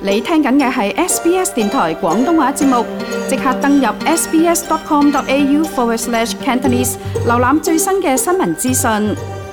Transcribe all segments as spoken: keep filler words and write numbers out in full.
你聽緊嘅係 S B S 電台廣東話節目，即刻登入 sbs.com.au forward slash Cantonese， 瀏覽最新嘅新聞資訊。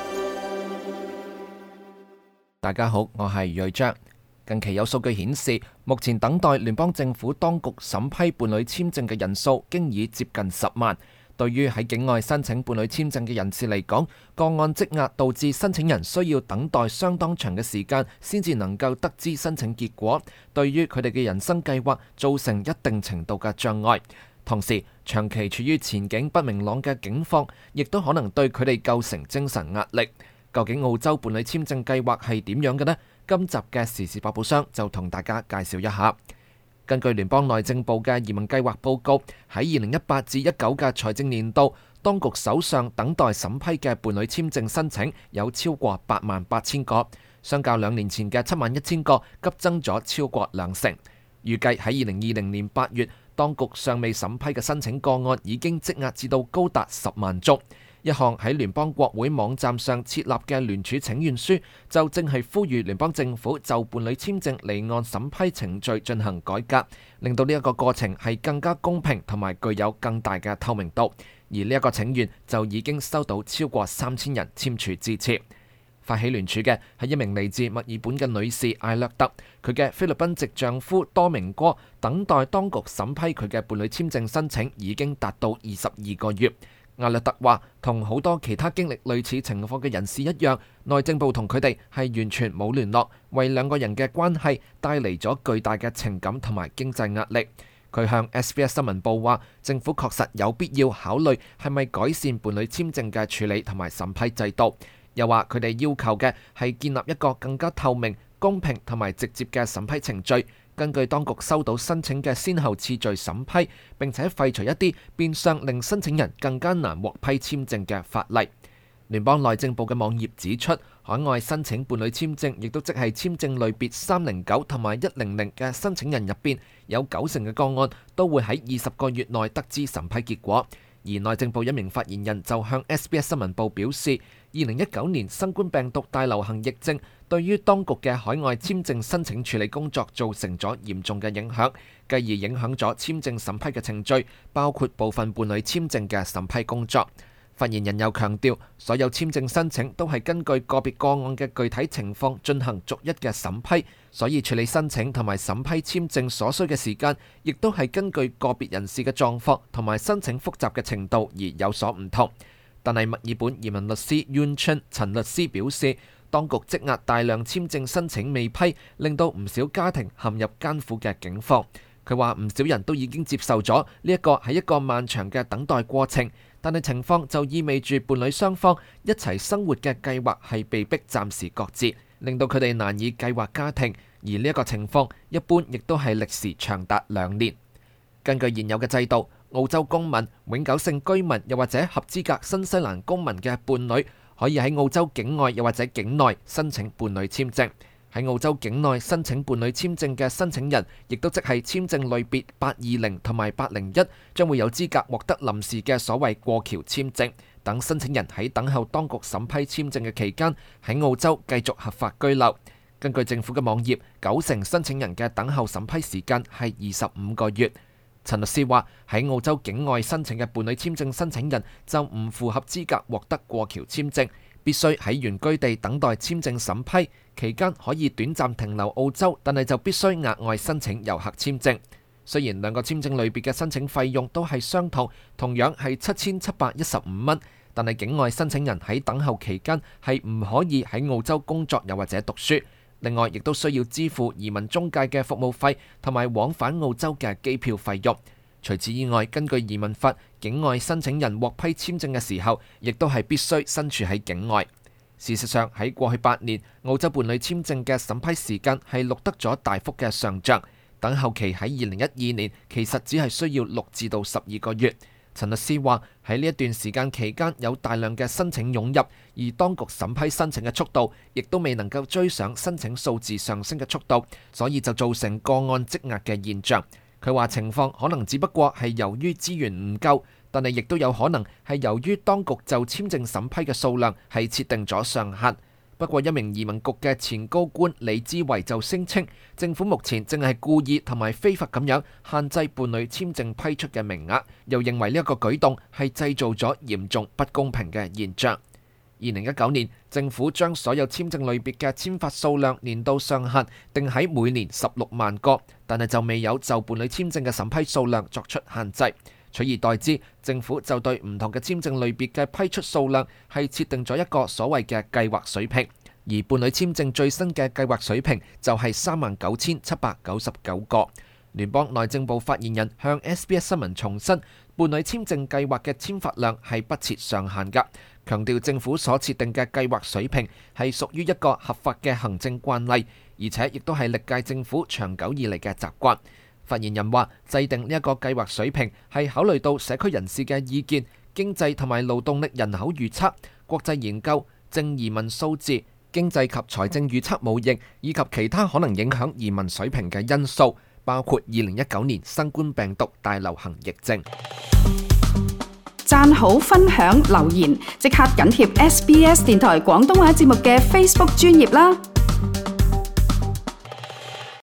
大家好，我係瑞章。近期有數據顯示，目前等待聯邦政府當局審批伴侶簽證嘅人數經已接近十萬。對於喺境外申請伴侶簽證嘅人士嚟講，個案積壓導致申請人需要等待相當長嘅時間先至能夠得知申請結果，對於佢哋嘅人生計劃造成一定程度嘅障礙。同時，長期處於前景不明朗嘅境況，亦都可能對佢哋構成精神壓力。究竟澳洲伴侶簽證計劃係點樣嘅呢？今集嘅時事百寶箱就同大家介紹一下。根據聯邦內政部嘅移民計劃報告，喺二零一八至一九嘅財政年度，當局手上等待審批嘅伴侶簽證申請有超過八萬八千個，相較兩年前嘅七萬一千個急增咗超過兩成。預計喺二零二零年八月，當局尚未審批嘅申請個案已經積壓至到高達十萬宗。一項喺聯邦國會網站上設立嘅聯署請願書，就正係呼籲聯邦政府就伴侶簽證離岸審批程序進行改革，令到呢一個過程係更加公平同埋具有更大嘅透明度。而呢一個請願就已經收到超過三千人簽署支持。發起聯署嘅係一名嚟自墨爾本嘅女士艾略特，佢嘅菲律賓籍丈夫多明哥等待當局審批佢嘅伴侶簽證申請已經達到二十二個月。艾略特話，同好多其他經歷類似情況嘅人士一樣，內政部同佢哋係完全冇聯絡，為兩個人嘅關係帶嚟咗巨大嘅情感同埋經濟壓力。佢向 S B S 新聞報話，政府確實有必要考慮係咪改善伴侶簽證嘅處理同埋審批制度。又話佢哋要求嘅係建立一個更加透明、公平同埋直接嘅審批程序，根據當局收到申請嘅先後次序審批，並且廢除一啲變相令申請人更加難獲批簽證嘅法例。聯邦內政部嘅網頁指出，海外申請伴侶簽證，亦都即係簽證類別三零九同埋一零零嘅申請人入邊，有九成嘅個案都會喺二十個月內得知審批結果。而內政部一名發言人就向 S B S 新聞報表示，二零一九年新冠病毒大流行疫症對於當局嘅海外簽證申請處理工作造成咗嚴重嘅影響，繼而影響咗簽證審批嘅程序，包括部分伴侶簽證嘅審批工作。發言人又強調，所有簽證申請都係根據個別個案嘅具體情況進行逐一嘅審批，所以處理申請同埋審批簽證所需嘅時間，亦都係根據個別人士嘅狀況同埋申請複雜嘅程度而有所唔同。但係墨爾本移民律師 Yuen Chen 陳律師表示，當局積壓大量簽證申請未批，令到唔少家庭陷入艱苦嘅境況。佢話唔少人都已經接受咗呢一個係一個漫長嘅等待過程，但係情況就意味住伴侶雙方一齊生活嘅計劃係被迫暫時擱置，令到佢哋難以計劃家庭。而呢一個情況一般亦都係歷時長達兩年。根據現有嘅制度，澳洲公民、永久性居民又或者合資格新西蘭公民嘅伴侶可以喺澳洲境外又或者境內申請伴侶簽證。喺澳洲境內申請伴侶簽證嘅申請人，亦都即係簽證類別八二零同埋八零一，將會有資格獲得臨時嘅所謂過橋簽證，等申請人喺等候當局審批簽證嘅期間，喺澳洲繼續合法居留。根據政府嘅網頁，九成申請人嘅等候審批時間係二十五個月。陳律師話，喺澳洲境外申請嘅伴侶簽證申請人就唔符合資格獲得過橋簽證，必須喺原居地等待簽證審批，期間可以短暫停留澳洲，但係就必須額外申請遊客簽證。雖然兩個簽證類別嘅申請費用都係相同，同樣係七千七百一十五蚊，但係境外申請人喺等候期間係唔可以喺澳洲工作又或者讀書。另外，亦都需要支付移民中介嘅服務費同埋往返澳洲嘅機票費用。除此以外，根據移民法，境外申請人獲批簽證嘅時候，亦都係必須身處喺境外。事實上，喺過去八年，澳洲伴侶簽證嘅審批時間係錄得咗大幅嘅上漲。等候期喺二零一二年其實只係需要六至到十二個月。陳律師話，喺呢一段時間期間有大量嘅申請湧入，而當局審批申請嘅速度亦都未能夠追上申請數字上升嘅速度，所以就造成個案積壓嘅現象。佢話情況可能只不過係由於資源唔夠，但係亦都有可能係由於當局就簽證審批嘅數量係設定咗上限。不不過，一名移民局嘅前高官李之維就聲稱，政府目前正係故意同埋非法咁樣限制伴侶簽證批出嘅名額，又認為呢一個舉動係製造咗嚴重不公平嘅現象。二零一九年，政府將所有簽證類別嘅簽發數量年度上限定喺每年十六萬個，但係就未有就伴侶簽證嘅審批數量作出限制。取而代之，政府就對唔同嘅簽證類別嘅批出數量係設定咗一個所謂嘅計劃水平，而伴侶簽證最新嘅計劃水平就係三萬九千七百九十九個。聯邦內政部發言人向 S B S 新聞重申，伴侶簽證計劃嘅簽發量係不設上限㗎，強調政府所設定嘅計劃水平係屬於一個合法嘅行政慣例，而且亦都係歷屆政府長久以嚟嘅習慣。發言人話，制定呢一個計劃水平係考慮到社區人士嘅意見、經濟同埋勞動力人口預測、國際研究、正移民數字、經濟及財政預測模型以及其他可能影響移民水平嘅因素，包括二零一九年新冠病毒大流行疫症。 讚好、分享、留言，即刻緊貼 S B S 電台廣東話節目嘅 Facebook 專頁啦！